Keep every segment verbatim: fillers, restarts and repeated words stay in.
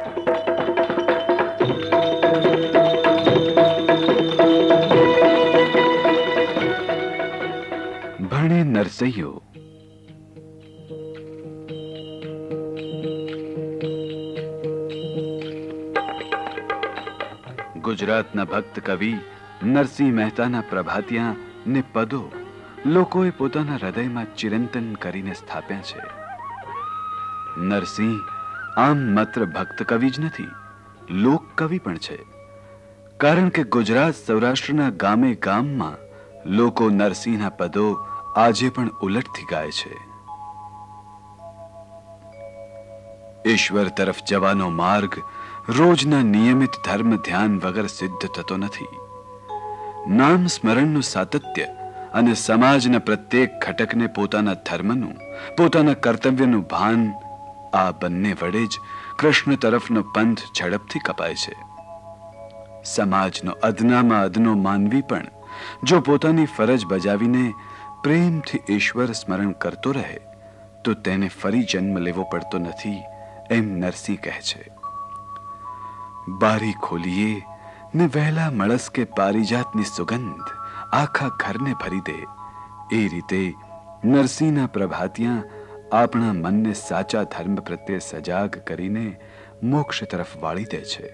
ભણે નરસૈયો ગુજરાતના ભક્ત કવિ નરસિંહ મહેતાના પ્રભાતિયા ને પદો લોકોએ પોતાના હૃદયમાં ચિરંતન કરીને સ્થાપ્યા છે. નરસિંહ આમ માત્ર ભક્ત કવિ જ નથી, લોક કવિ પણ છે. કારણ કે ગુજરાત સૌરાષ્ટ્રના ગામે ગામમાં લોકો નરસિંહના પદો આજે પણ ઉલટથી ગાય છે. ઈશ્વર તરફ જવાનો માર્ગ રોજના નિયમિત ધર્મ ધ્યાન વગર સિદ્ધ થતો નથી. નામ સ્મરણનું સાતત્ય અને સમાજના પ્રત્યેક ઘટકને પોતાના ધર્મનું, પોતાના કર્તવ્યનું ભાન, આ બંને વડે જ કૃષ્ણ તરફનો પંથ ઝડપથી કપાય છે. સમાજનો અદનામાં અદનો માનવી પણ જો પોતાની ફરજ બજાવીને પ્રેમથી ઈશ્વર સ્મરણ કરતો રહે તો તેને ફરી જન્મ લેવો પડતો નથી, એમ નરસિંહ કહે છે. બારી ખોલીએ ને વહેલા મળસ કે પારિજાતની સુગંધ આખા ઘરને ભરી દે, એ રીતે નરસિંહના પ્રભાતિયા આપણા મનને સાચા ધર્મ પ્રત્યે સજાગ કરીને મોક્ષ તરફ વાળી દે છે.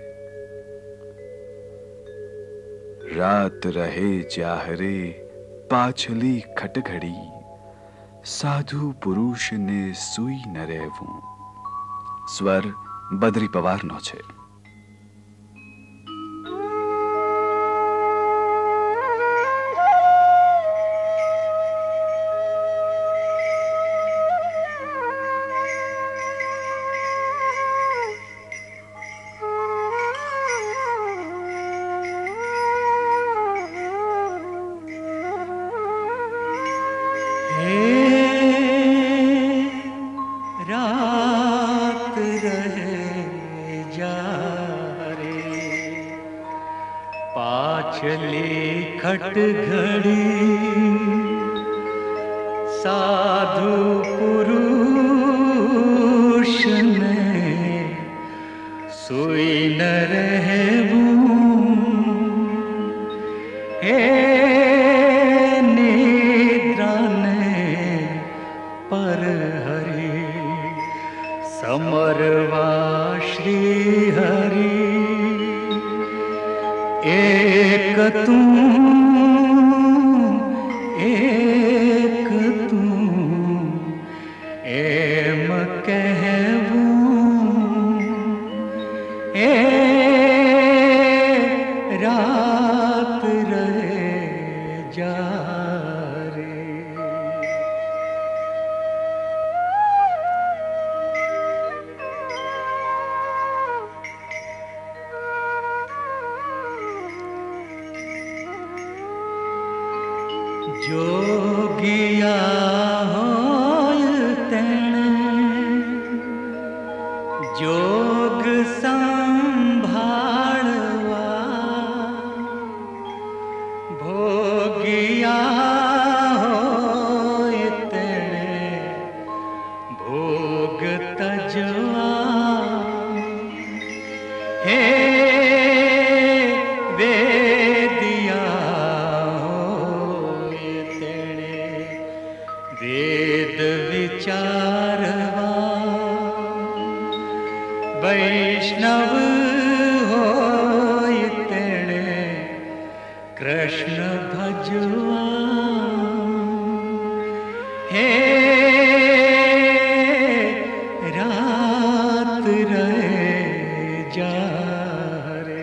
રાત રહે જાહરે પાછલી ખટઘડી, સાધુ પુરુષને સુઈ ન રહેવું. સ્વર બદ્રી પવારનો છે. पाछली खटघड़ी, साधु पुरुष ने सुई न रहूं. हे निद्रा ने पर हरि, समरवा श्री हरि. एक तू एक तू एम कहूं. ए रात रहे जा रे. जोगिया होय तेणे जोग संभाळवा. भोगिया होय तेणे भोग तजवा. हे वेदिया वेद विचारवा. वैष्णव होय तेणे कृष्ण भजवा. हे रात रहे जा रे.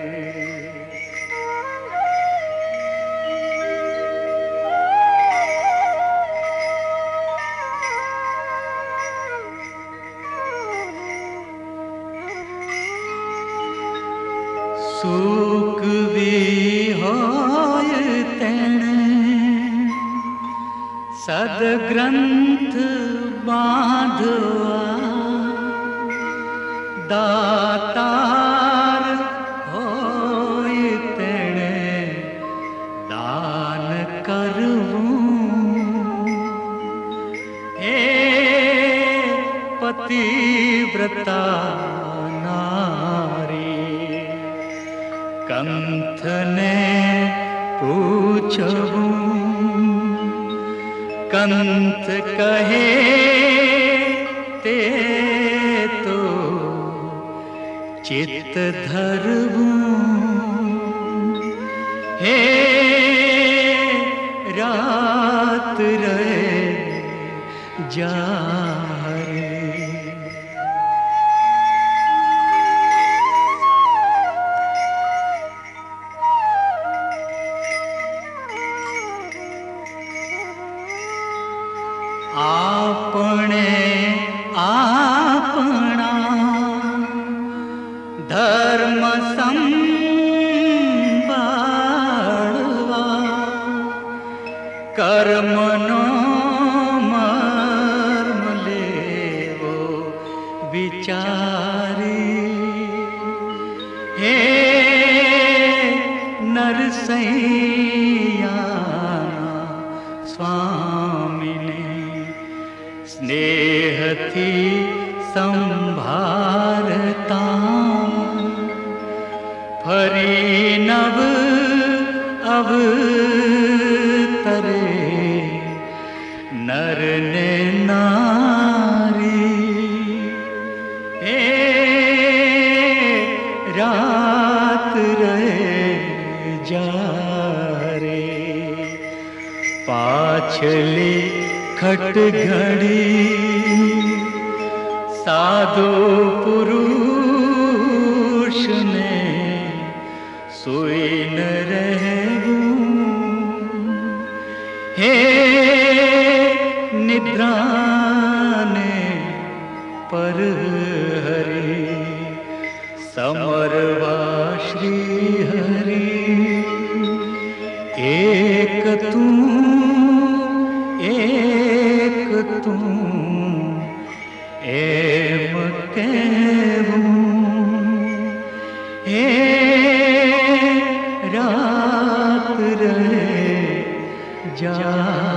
सुखवी होय तेणे सदग्रंथ बांधवा. दातार होय तेणे दान करवूं. हे पतिव्रता ना कंथ ने पूछूं, कंथ कहे ते तो चित धरऊं, हे रात रहे जारे। आपने आपना धर्म संभाळवा, कर्मनो मर्म लेवो विचारी, हे नरसैया स्वामिने स्नेहथी संभारता, फरी नव अवतरे नर ने नारी, हे रात रहे जारे। पाछली खट घड़ी साधु पुरुष ने सोई न रहूं, हे निद्रा ने पर हरि, समरवा श्री हरि। एक तू एक तू एम कहूं, हे रात रहे जा।